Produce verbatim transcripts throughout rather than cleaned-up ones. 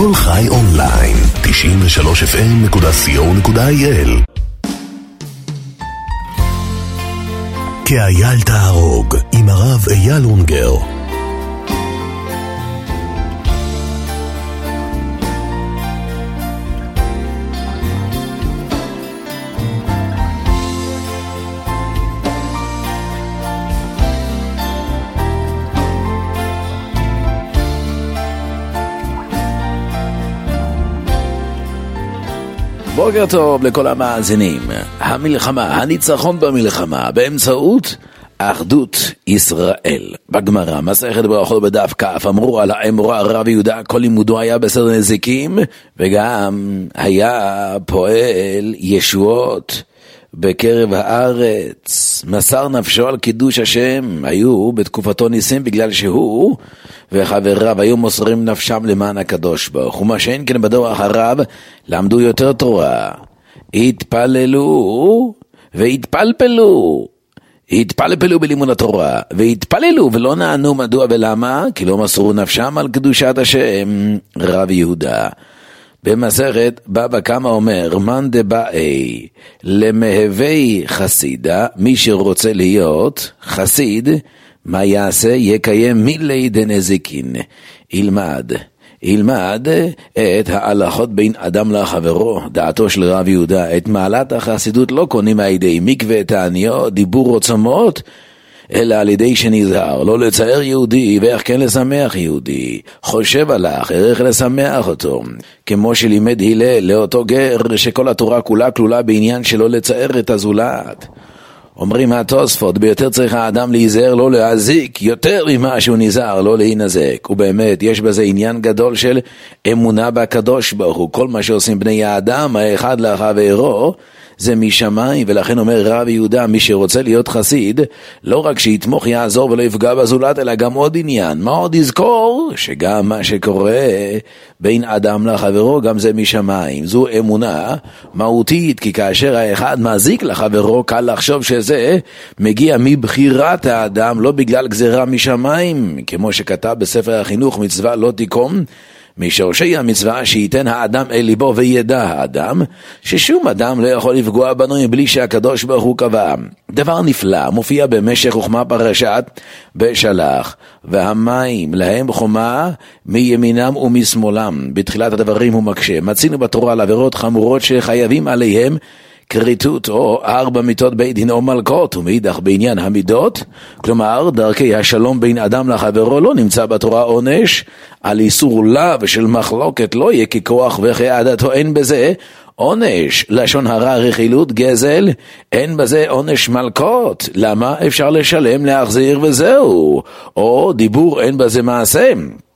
כל חי אונליין, תשעים ושלוש אף אם נקודה סי או נקודה איי אל. כאייל תהרוג, עם הרב אייל אונגר. בוקר טוב לכל המאזינים. המלחמה, הניצחון במלחמה באמצעות אחדות ישראל. בגמרא, מסכת ברכות בדף כ', אמרו על האמורה הרב יהודה, כל לימודו היה בסדר נזיקים, וגם היה פועל ישועות בקרב הארץ. מסר נפשו על קידוש השם. היו בתקופתו ניסים בגלל שהוא וחבריו היו מוסרים נפשם למען הקדוש ברוך הוא. ומה שאין כן בדור אחריו למדו יותר תורה, התפללו והתפלפלו, התפלפלו בלימוד התורה והתפללו ולא נענו. מדוע ולמה? כי לא מסרו נפשם על קדושת השם. רב יהודה במסכת בבא קמא אומר, מן דבאי למהווי חסידה, מי שרוצה להיות חסיד, מה יעשה? יקיים מילי דנזיקין. ילמד, ילמד את ההלכות בין אדם לחברו. דעתו של רב יהודה, את מעלת החסידות לא קונים על ידי מקווה תעניות, דיבור עוצמות, אלא על ידי שנזהר, לא לצייר יהודי ואיך כן לשמח יהודי. חושב עליך, איך לשמח אותו. כמו שלימד הלל לאותו גר שכל התורה כולה כלולה בעניין שלא לצייר את הזולת. אומרים התוספות, ביותר צריך האדם להיזהר לא להזיק, יותר ממה שהוא נזהר לא להינזק. ובאמת יש בזה עניין גדול של אמונה בקדוש ברוך הוא. כל מה שעושים בני האדם האחד לחברו זה משמיים, ולכן אומר רב יהודה, מי שרוצה להיות חסיד, לא רק שיתמוך יעזור ולא יפגע בזולת, אלא גם עוד עניין. מה עוד יזכור? שגם מה שקורה בין אדם לחברו, גם זה משמיים. זו אמונה מהותית, כי כאשר האחד מזיק לחברו, קל לחשוב שזה מגיע מבחירת האדם, לא בגלל גזירה משמיים, כמו שכתב בספר החינוך, מצווה לא תיקום, משורשי המצווה שייתן האדם אל ליבו וידע האדם ששום אדם לא יכול לפגוע בנו בלי שהקדוש ברוך הוא קבע. דבר נפלא מופיע במשך חוכמה פרשת בשלח, והמים להם חומה מימינם ומשמאלם. בתחילת הדברים הוא מקשה, מצינו בתורה על עבירות חמורות שחייבים עליהם כריתות או ארבע מיתות בית דין או מלכות, ומאידך בעניין המידות, כלומר דרכי השלום בין אדם לחברו, לא נמצא בתורה עונש על איסור לאו של מחלוקת, לא יהיה ככוח וכעדתו, אין בזה עונש. לשון הרע, רכילות, גזל, אין בזה עונש מלכות. למה? אפשר לשלם, להחזיר וזהו. או דיבור, אין בזה מעשה.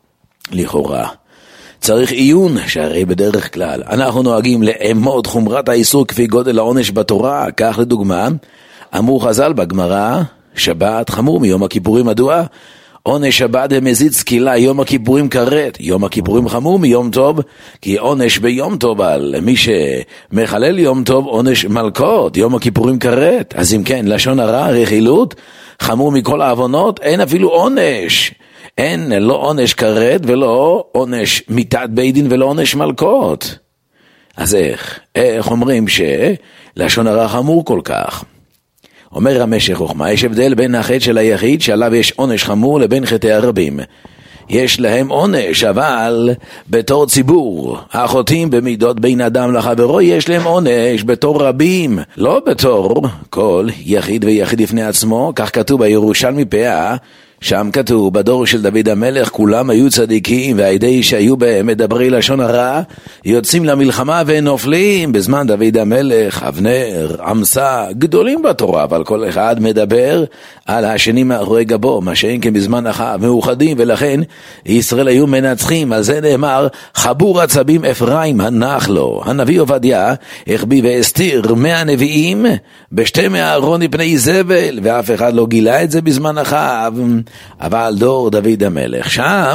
לכאורה צריך עיון, שהרי בדרך כלל אנחנו נוהגים לאמוד חומרת האיסור כפי גודל העונש בתורה. כך לדוגמה, אמרו חז"ל בגמרא, שבת חמור מיום הכיפורים. מדוע? עונש שבת ומזיד סקילה, יום הכיפורים כרת. יום הכיפורים חמור מיום טוב, כי עונש ביום טוב על מי שמחלל יום טוב עונש מלכות, יום הכיפורים כרת. אז אם כן, לשון הרע, רכילות, חמור מכל העוונות, אין אפילו עונש. אין לא עונש כרת ולא עונש מיתת בית דין ולא עונש מלכות. אז איך? איך אומרים שלשון הרע חמור כל כך? אומר המשך חוכמה, יש הבדל בין החטא של היחיד שעליו יש עונש חמור לבין חטאי הרבים. יש להם עונש, אבל בתור ציבור החוטאים במידות בין אדם לחברו יש להם עונש בתור רבים, לא בתור כל יחיד ויחיד לפני עצמו. כך כתוב בירושלמי פאה, שם כתוב בדור של דוד המלך כולם היו צדיקים, והידי שהיו בהם מדברי לשון הרע יוצאים למלחמה ונופלים. בזמן דוד המלך אבנר, עמסה, גדולים בתורה, אבל כל אחד מדבר על השני מאחורי גבו, מה שאין כן בזמן אחר, מאוחדים, ולכן ישראל היו מנצחים. על זה נאמר, חבור עצבים אפרים הנח לו. הנביא עובדיה החביא והסתיר מאה נביאים בשתי מארון מפני זבל, ואף אחד לא גילה את זה בזמן אחר. אבל דור דוד המלך, שם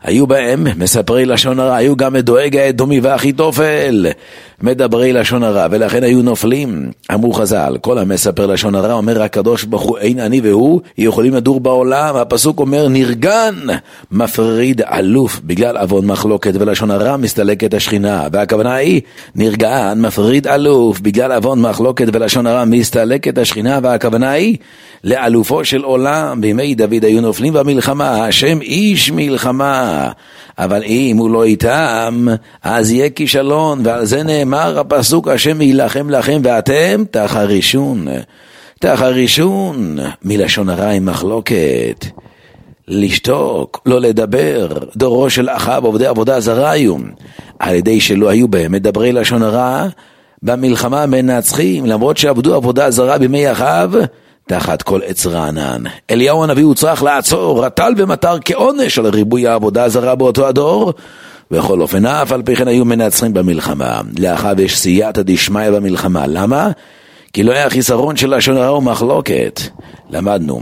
היו בהם מספרי לשון הרע, היו גם דואג האדומי ואחיתופל, מדברי לשון הרע, ולכן היו נופלים. אמרו חז"ל, כל המספר לשון הרע, אומר הקדוש ברוך הוא, אין אני והוא, יכולים לדור בעולם. הפסוק אומר, נרגן, מפריד אלוף, בגלל אבון מחלוקת ולשון הרע מסתלקת השכינה. והכוונה היא, נרגן, מפריד אלוף, בגלל אבון מחלוקת ולשון הרע מסתלקת השכינה. והכוונה היא, לאלופו של עולם, בימי דוד היו נופלים במלחמה, השם איש מלחמה, אבל אם הוא לא איתם, אז יהיה כישלון. ועל זה נאמר הפסוק, השם ילחם לכם ואתם תחרישון. תחרישון, מלשון הרע עם מחלוקת, לשתוק, לא לדבר. דורו של אחאב עובדי עבודה זרה היו, על ידי שלא היו בהם מדברי לשון הרע, במלחמה מנצחים, למרות שעבדו עבודה זרה בימי אחאב, תחת כל עץ רענן. אליהו הנביא הוא צריך לעצור, רטל ומטר כעונש על ריבוי העבודה הזרה באותו הדור, בכל אופן אף על פי כן היו מנצחים במלחמה. לאחאב יש סייעתא דשמיא במלחמה. למה? כי לא היה חיסרון של לשון הרע ומחלוקת. למדנו,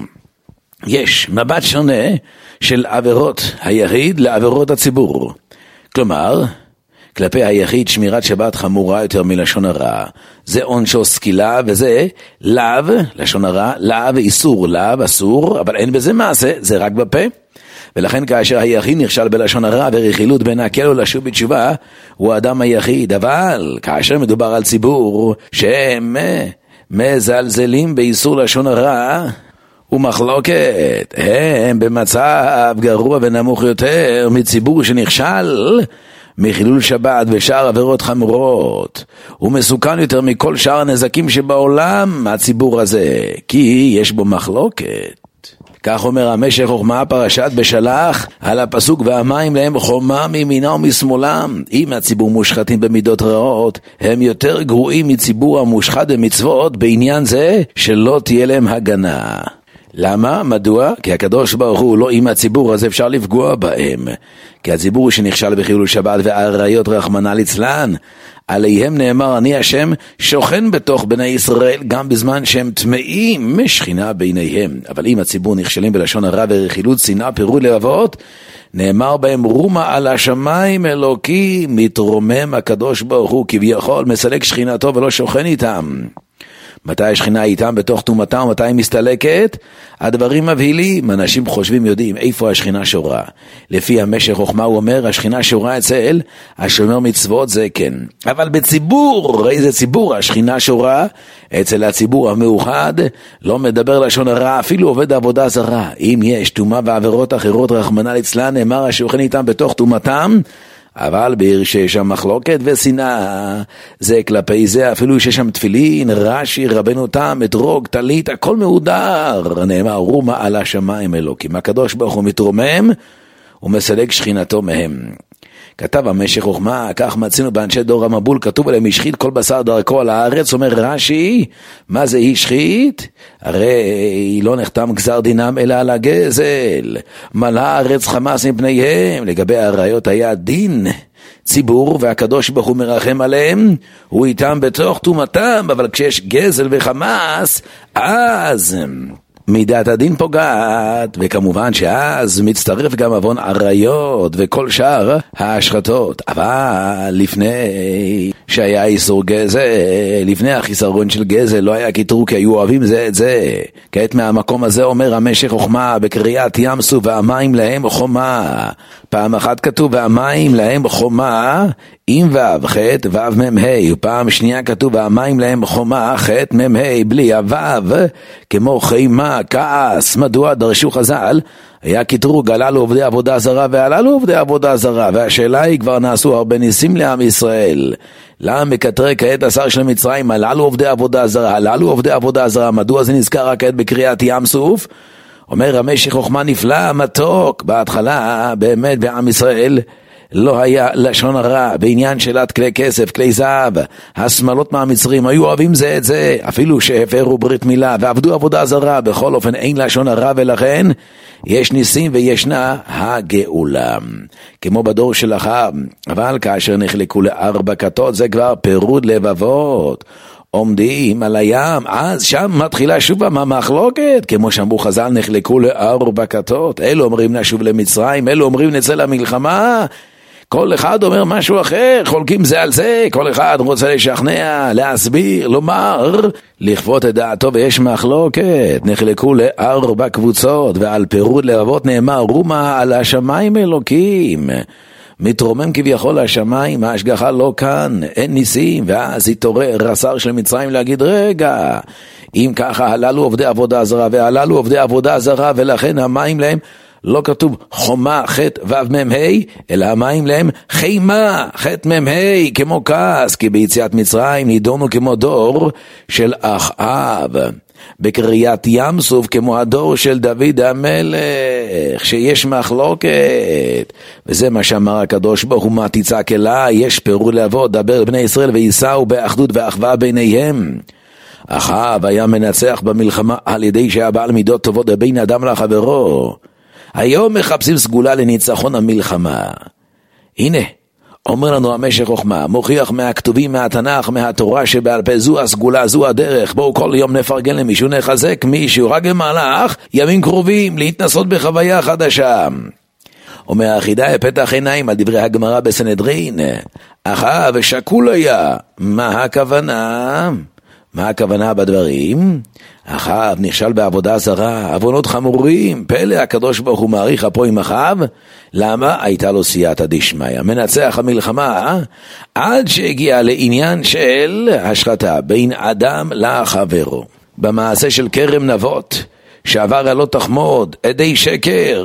יש מבט שונה של עבירות היחיד לעבירות הציבור. כלומר, כלפי היחיד שמירת שבת חמורה יותר מלשון הרע, זה עונשו סקילה, וזה לאו, לשון הרע, לאו איסור, לאו אסור, אבל אין בזה מעשה, זה רק בפה. ולכן כאשר היחיד נכשל בלשון הרע ורכילות בין הקל או לשוב בתשובה, הוא האדם היחיד. אבל כאשר מדובר על ציבור שהם מזלזלים באיסור לשון הרע ומחלוקת, הם במצב גרוע ונמוך יותר מציבור שנכשל מחילול שבת ושאר עבירות חמורות. הוא מסוכן יותר מכל שאר הנזקים שבעולם, הציבור הזה, כי יש בו מחלוקת. כך אומר המשך חוכמה פרשת בשלח על הפסוק, והמים להם חומה מימינה ומשמאלם. אם הציבור מושחתים במידות רעות, הם יותר גרועים מציבור המושחת במצוות, בעניין זה שלא תהיה להם הגנה. למה? מדוע? כי הקדוש ברוך הוא לא עם הציבור, אז אפשר לפגוע בהם. כי הציבור שנכשל בחילול שבת והעריות רחמנא ליצלן, עליהם נאמר, אני השם שוכן בתוך בני ישראל גם בזמן שהם טמאים, משכינה ביניהם. אבל אם הציבור נכשלים בלשון הרע ורכילות, שנאה, פירוד לבבות, נאמר בהם, רומה על השמיים אלוקי, מתרומם הקדוש ברוך הוא, כביכול מסלק שכינתו ולא שוכן איתם. מתי השכינה איתם בתוך תומתם ומתי היא מסתלקת? הדברים מבהילים, אנשים חושבים יודעים איפה השכינה שורה. לפי המשך חוכמה הוא אומר, השכינה שורה אצל השומר מצוות, זה כן. אבל בציבור, איזה ציבור השכינה שורה? אצל הציבור המאוחד, לא מדבר לשון הרע, אפילו עובד עבודה זרה. אם יש תומה ועבירות אחרות רחמנא ליצלן, נאמר השוכן איתם בתוך תומתם, אבל בעיר שיש שם מחלוקת ושנאה, זה כלפי זה, אפילו שיש שם תפילין, רש"י, רבנו תם, אתרוג, טלית, הכל מהודר. נאמר, רומה על השמיים אלוקים. הקדוש ברוך הוא מתרומם ומסלק שכינתו מהם. כתב המשך חוכמה, כך מצינו באנשי דור המבול, כתוב עליהם, השחית כל בשר דרכו על הארץ. אומר רש"י, מה זה השחית? הרי לא נחתם גזר דינם אלא על הגזל, מלאה הארץ חמס מפניהם. לגבי העריות היה דין ציבור, והקדוש ברוך הוא מרחם עליהם, הוא איתם בתוך תומתם, אבל כשיש גזל וחמס, אז מידת הדין פוגעת, וכמובן שאז מצטרף גם עוון עריות וכל שאר ההשחתות. אבל לפני שהיה איסור גזל, לפני החיסרון של גזל, לא היה קיטור, כי היו אוהבים זה את זה. כעת מהמקום הזה אומר המשך חוכמה בקריאת ים סוף, והמים להם חומה. פעם אחת כתוב והמים להם חומה עם וו, חט וו מם-ה', ופעם שנייה כתוב והמים להם חומה, חט מם-ה', בלי הוו, כמו חימה, כעס. מדוע? דרשו חז"ל, היה קטרוג, הללו עובדי עבודה זרה והללו עובדי עבודה זרה, והשאלה היא, כבר נעשו הרבה ניסים לעם ישראל, למה מקטרי כעת השר של מצרים, הללו עובדי עבודה זרה, הללו עובדי עבודה זרה? מדוע זה נזכר רק כעת בקריאת ים סוף? אומר המשך חוכמה נפלא, מתוק. בהתחלה באמת בעם ישראל לא היה לשון הרע בעניין שאלת כלי כסף, כלי זהב. השמלות מהמצרים היו אוהבים זה את זה, אפילו שהפרו ברית מילה ועבדו עבודה זרה. בכל אופן אין לשון הרע, ולכן יש ניסים וישנה הגאולה, כמו בדור של אחאב. אבל כאשר נחלקו לארבע כתות, זה כבר פירוד לבבות, עומדים על הים, אז שם מתחילה שוב המחלוקת, כמו שאמרו חז"ל, נחלקו לארבע כתות, אלו אומרים נשוב למצרים, אלו אומרים נצא למלחמה, כל אחד אומר משהו אחר, חולקים זה על זה, כל אחד רוצה לשכנע, להסביר, לומר, לכפות את דעתו, ויש מחלוקת, נחלקו לארבע קבוצות, ועל פירוד לבבות נאמר, רומה על השמיים אלוקים, מתרומם כביכול השמיים, ההשגחה לא כאן, אין ניסים, ואז התעורר השר של מצרים להגיד, רגע, אם ככה הללו עובדי עבודה זרה, והללו עובדי עבודה זרה, ולכן המים להם, לא כתוב חומה ח' ו' מ' ה', אלא המים להם חימה ח' מ' ה', כמו כעס, כי ביציאת מצרים נידונו כמו דור של אחאב, בקריאת ים סוף כמו הדור של דוד המלך, שיש מחלוקת, וזה מה שאמר הקדוש ברוך הוא, מה תצעק אליי, יש פירוד לבבות, דבר בני ישראל וייסעו באחדות ואחווה ביניהם. אחאב היה מנצח במלחמה על ידי שהיה בעל מידות טובות בין אדם לחברו, היום מחפשים סגולה לניצחון המלחמה. הנה, אומר לנו המשך חוכמה, מוכיח מהכתובים, מהתנ"ך, מהתורה שבעל פה, זו הסגולה, זו הדרך, בואו כל יום נפרגן למישהו, נחזק מישהו, רק במהלך ימים קרובים, להתנסות בחוויה חדשה. אומר החידה פתח עיניים על דברי הגמרא בסנהדרין, אחאב שקול היה, מה הכוונה? מה הכוונה בדברים? אחאב נכשל בעבודה זרה, עוונות חמורים, פלא הקדוש ברוך הוא מעריך אפו עם אחאב, למה? הייתה לו סייעתא דשמיא, מנצח המלחמה, עד שהגיע לעניין של השחתה בין אדם לחברו, במעשה של כרם נבות, שעבר על לא תחמוד, עדי שקר,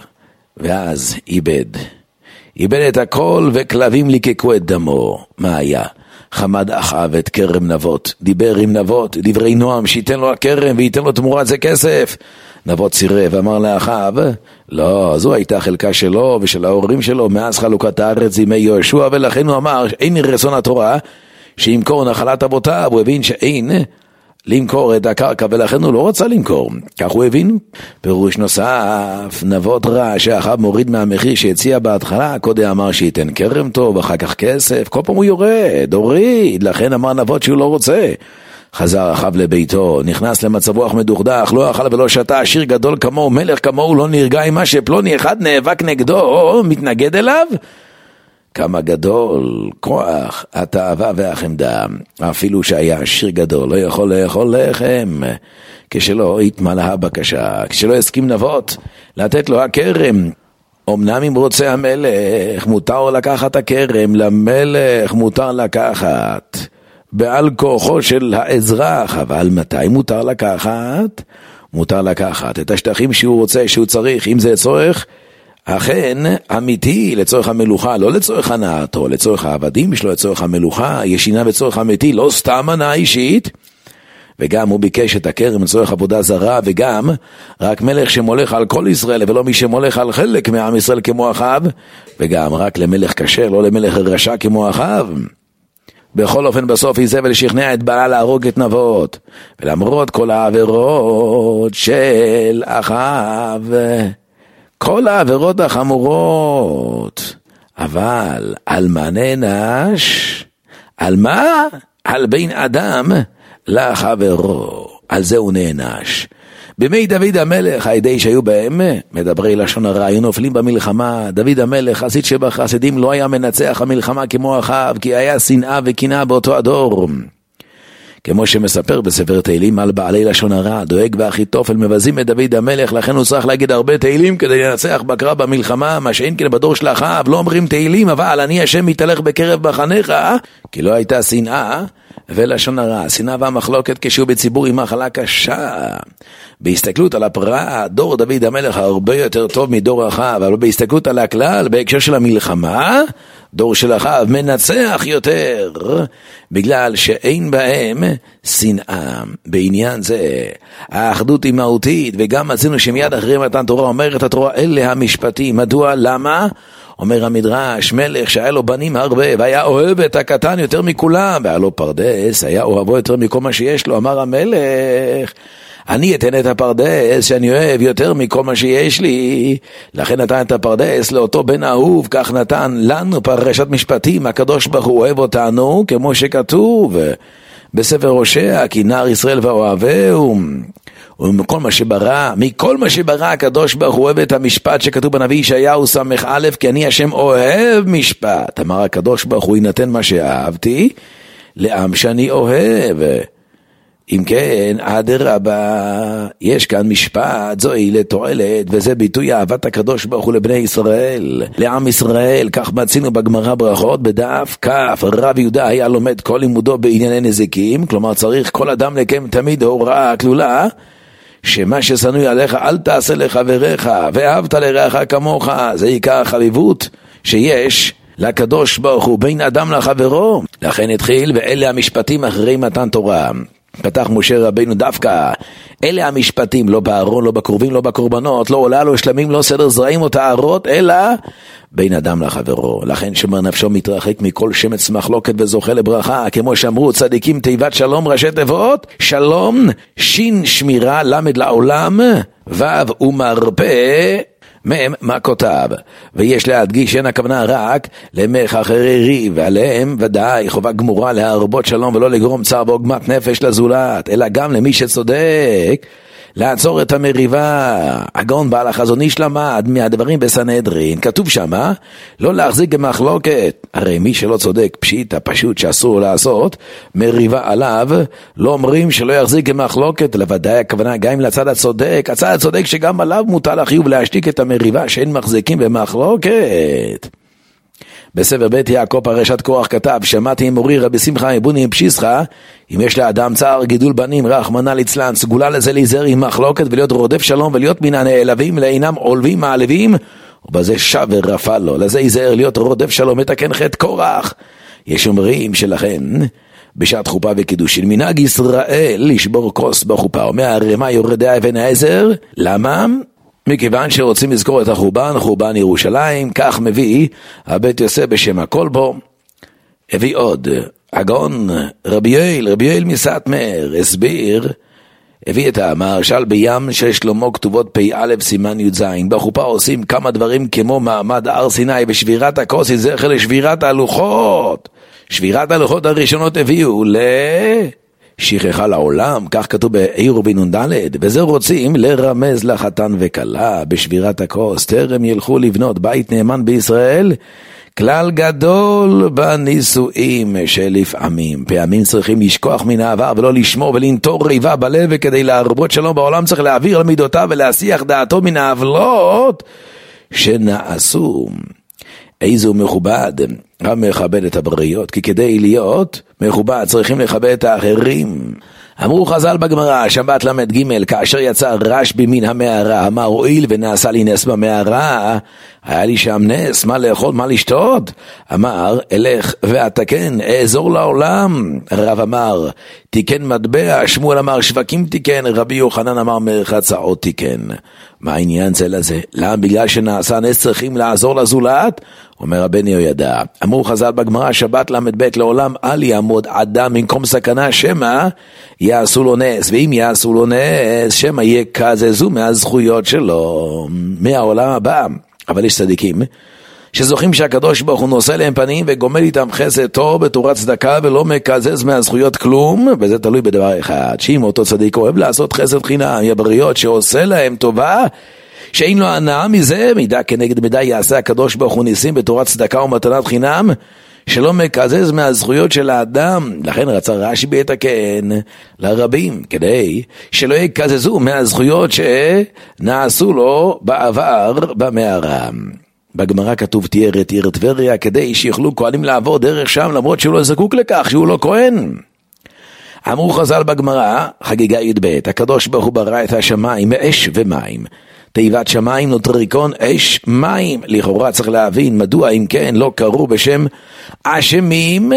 ואז איבד, איבד את הכל וכלבים ליקקו את דמו. מה היה? חמד אחאב את כרם נבות, דיבר עם נבות, דברי נועם, שייתן לו הכרם וייתן לו תמורת זה כסף. נבות סירב, אמר לאחאב, לא, זו הייתה חלקה שלו ושל ההורים שלו מאז חלוקת הארץ ימי יהושע, ולכן הוא אמר, אין רצון התורה שימכור נחלת אבותיו, הוא הבין שאין למכור את הקרקע, ולכן הוא לא רצה למכור, כך הוא הבין. פירוש נוסף, נבות רע שאחאב מוריד מהמחיר שהציע בהתחלה, קודם אמר שייתן כרם טוב, אחר כך כסף, כל פעם הוא יורד, הוריד, לכן אמר נבות שהוא לא רוצה. חזר אחאב לביתו, נכנס למצב רוח מדוכדך, לא אכל ולא שתה, עשיר גדול כמוהו, מלך כמוהו, לא נרגע עם מה שפלוני אחד נאבק נגדו, מתנגד אליו. כמה גדול כוח התאווה והחמדה, אפילו שהיה עשיר גדול, לא יכול לאכול לחם, כשלא התמלאה הבקשה, כשלא הסכים נבות לתת לו הכרם. אמנם אם רוצה המלך, מותר לקחת הכרם, למלך מותר לקחת בעל כוחו של האזרח, אבל מתי מותר לקחת? מותר לקחת את השטחים שהוא רוצה, שהוא צריך, אם זה צורך אכן אמיתי לצורך המלוכה, לא לצורך הנאתו, לצורך העבדים שלו, לצורך המלוכה, ישינה בצורך אמיתי, לא סתם הנאה אישית. וגם הוא ביקש את הכרם לצורך עבודה זרה, וגם רק מלך שמולך על כל ישראל ולא מי שמולך על חלק מעם ישראל כמו אחאב, וגם רק למלך כשר, לא למלך רשע כמו אחאב. בכל אופן בסוף איזבל שכנע את בעלה להרוג את נבות, ולמרות כל העבירות של אחאב, כל העבירות החמורות, אבל על מה נענש? על מה? על בין אדם לחברו, על זה הוא נענש. בימי דוד המלך, הידי שהיו בהם מדברי לשון הרע, היו נופלים במלחמה. דוד המלך, חסיד שבחסידים, לא היה מנצח המלחמה כמו אחאב, כי היה שנאה וקנאה באותו הדור. כמו שמספר בספר תהילים על בעלי לשון הרע, דואג ואחיתופל מבזים את דוד המלך, לכן הוא צריך להגיד הרבה תהילים כדי לנצח בקרב במלחמה, מה שאין כן בדור של אחאב, לא אומרים תהילים, אבל אני השם מתהלך בקרב בחניך, כי לא הייתה שנאה ולשון הרע. שנאה והמחלוקת כשהוא בציבור היא מחלה קשה. בהסתכלות על הפרט, דור דוד המלך הרבה יותר טוב מדור אחאב, אבל בהסתכלות על הכלל, בהקשר של המלחמה, דור של אחאב מנצח יותר, בגלל שאין בהם שנאה. בעניין זה האחדות היא מהותית, וגם מצינו שמיד אחרי מתן תורה אומרת התורה אלה המשפטים. מדוע? למה? אומר המדרש, מלך שהיה לו בנים הרבה והיה אוהב את הקטן יותר מכולם, והיה לו פרדס, היה אוהבו יותר מכל מה שיש לו. אמר המלך, אני אתן את הפרדס שאני אוהב יותר מכל מה שיש לי, לכן נתן את הפרדס לאותו בן אהוב, כך נתן לנו פרשת משפטים, הקדוש ברוך הוא אוהב אותנו כמו שכתוב, בספר הושע, כי נער ישראל ואוהבהו, ומכל מה שברא, מכל מה שברא הקדוש ברוך הוא אוהב את המשפט שכתוב בנביא ישעיהו סמך א', כי אני השם אוהב משפט. אמר הקדוש ברוך הוא, יינתן מה שאהבתי לעם שאני אוהב. אם כן, אדרבה, יש כאן משפט, זוהי לתועלת, וזה ביטוי אהבת הקדוש ברוך הוא לבני ישראל, לעם ישראל. כך מצינו בגמרא ברכות בדף כף, רב יהודה היה לומד כל לימודו בענייני נזיקים, כלומר צריך כל אדם לקיים תמיד הוראה כלולה, שמה ששנוי עליך אל תעשה לחבריך, ואהבת לרעך כמוך. זה עיקר החביבות שיש לקדוש ברוך הוא בין אדם לחברו. לכן התחיל, ואלה המשפטים אחרי מתן תורה. פתח משה רבינו דווקא, אלה המשפטים, לא בארון, לא בקרובים, לא בקורבנות, לא עולה, לא שלמים, לא סדר זרעים או טהרות, אלא בין אדם לחברו. לכן שמר נפשו מתרחק מכל שמץ מחלוקת וזוכה לברכה, כמו שאמרו צדיקים תיבת שלום ראשי תיבות, שלום, שין שמירה, למד לעולם, וו ומרפא, מהם מה כותב. ויש להדגיש שאין הכוונה רק למך אחרי ריב, ועליהם ודאי חובה גמורה להרבות שלום ולא לגרום צער ועוגמת נפש לזולת, אלא גם למי שצודק לעצור את המריבה. הגאון בעל החזון איש למד מהדברים בסנהדרין, כתוב שמה לא להחזיק במחלוקת. הרי מי שלא צודק פשיט הפשוט שאסור לעשות מריבה עליו, לא אומרים שלא יחזיק במחלוקת, לוודאי הכוונה גם אם לצד הצודק, הצד הצודק שגם עליו מוטל החיוב להשתיק את המריבה שאין מחזיקים במחלוקת. בספר בית יעקב פרשת קורח כתב, שמעתי מורי רבי שמחה מבוני פשיסחה, אם יש לאדם צער גידול בנים רחמנא ליצלן, סגולה לזה להיזהר עם מחלוקת ולהיות רודף שלום ולהיות מן הנעלבים לאינם עולבים מעליבים, ובזה שבר רפא לו. לזה ייזהר להיות רודף שלום מתקן חטא קורח. יש אומרים שלכן בשעת חופה וקידושין מנהג ישראל לשבור כוס בחופה, ומהרמה יורד האבן העזר. למה? מכיוון שרוצים לזכור את החורבן, חורבן ירושלים. כך מביא הבית יוסף בשם הכל בו. הביא עוד הגאון רבי יואל, רבי יואל מסטמר, הסביר, הביא את המהרש"ל בים של שלמה כתובות פי א' סימן י"ז. בחופה עושים כמה דברים כמו מעמד הר סיני ושבירת הכוס, זכר לשבירת הלוחות. שבירת הלוחות הראשונות הביאו ל... שכחה לעולם, כך כתוב בעיר ובינון ד', וזה רוצים לרמז לחתן וכלה בשבירת הכוס, טרם ילכו לבנות בית נאמן בישראל. כלל גדול בנישואים שלפעמים, פעמים צריכים לשכוח מן העבר ולא לשמור ולנטור ריבה בלב, וכדי להרבות שלום בעולם צריך להעביר למידותיו ולהסיח דעתו מן העוולות שנעשו. איזו מכובד המכבד את הבריות, כי כדי להיות מכובד צריכים לכבד את האחרים. אמרו חז"ל בגמרא, שבת למד ג', כאשר יצא רשב"י מן המערה, אמר הואיל ונעשה לי נס במערה, היה לי שם נס, מה לאכול, מה לשתות? אמר, אלך ואתקן, אעזור לעולם. רב אמר, תיקן מטבע, שמואל אמר, שווקים תיקן, רבי יוחנן אמר, מרחצאות תיקן. מה העניין זה לזה? למה? בגלל שנעשה נס צריכים לעזור לזולת? אומר רבני יהוידע, אמרו חז"ל בגמרא, שבת למד ב', לעולם אל יעמוד אדם במקום סכנה, שמא יעשו לו נס, ואם יעשו לו נס, שמא יקזזו מהזכויות שלו מהעולם הבא. אבל יש צדיקים שזוכים שהקדוש ברוך הוא נושא להם פנים וגומל איתם חסד טוב בתורת צדקה ולא מקזז מהזכויות כלום, וזה תלוי בדבר אחד, שאם אותו צדיק אוהב לעשות חסד חינם, הבריות שעושה להם טובה, שאין לו הנאה מזה, מידה כנגד מידה יעשה הקדוש ברוך הוא ניסים בתורת צדקה ומתנת חינם, שלא מקזז מהזכויות של האדם. לכן רצה רשב"י לתקן לרבים, כדי שלא יקזזו מהזכויות שנעשו לו בעבר במערה. בגמרא כתוב תיאר את עיר טבריה, כדי שיוכלו כהנים לעבור דרך שם, למרות שהוא לא זקוק לכך, שהוא לא כהן. אמרו חז"ל בגמרא, חגיגה י"ב, הקדוש ברוך הוא ברא את השמיים מאש ומים. תיבת שמיים נוטריקון אש מים. לכאורה צריך להבין מדוע אם כן לא קראו בשם אשמים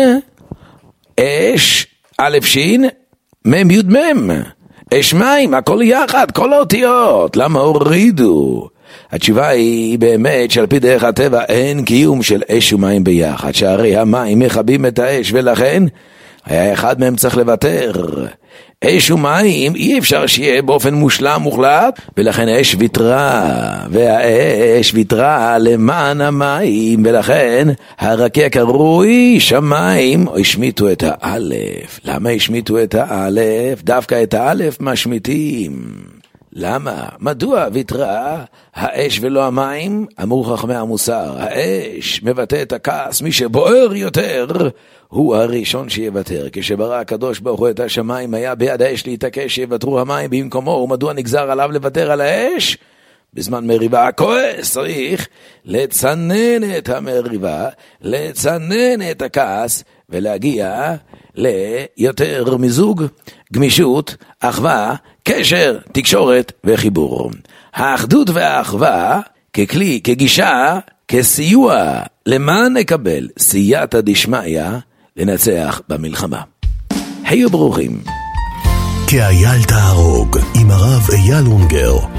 אש א' שין מם י' מם אש מים, הכל יחד, כל האותיות. למה הורידו? התשובה היא באמת שעל פי דרך הטבע אין קיום של אש ומים ביחד, שהרי המים מכבים את האש, ולכן היה אחד מהם צריך לוותר. אש ומים אי אפשר שיהיה באופן מושלם מוחלט, ולכן האש ויתרה, והאש ויתרה למען המים, ולכן הרקיע קרוי שמיים השמיטו את האלף. למה השמיטו את האלף? דווקא את האלף משמיטים. למה? מדוע ויתרה האש ולא המים? אמרו חכמי המוסר, האש מבטא את הכעס, מי שבוער יותר הוא הראשון שיוותר. כשברא הקדוש ברוך הוא את השמיים, היה ביד האש להתעקש שיוותרו המים במקומו, ומדוע נגזר עליו לוותר על האש? בזמן מריבה הכועס צריך לצנן את המריבה, לצנן את הכעס, ולהגיע ליותר מזוג, גמישות, אחווה, קשר, תקשורת וחיבור. האחדות והאחווה ככלי, כגישה, כסיוע, למען נקבל סייעתא דשמיא לנצח במלחמה. היו ברוכים. כאייל תהרוג עם הרב אייל אונגר.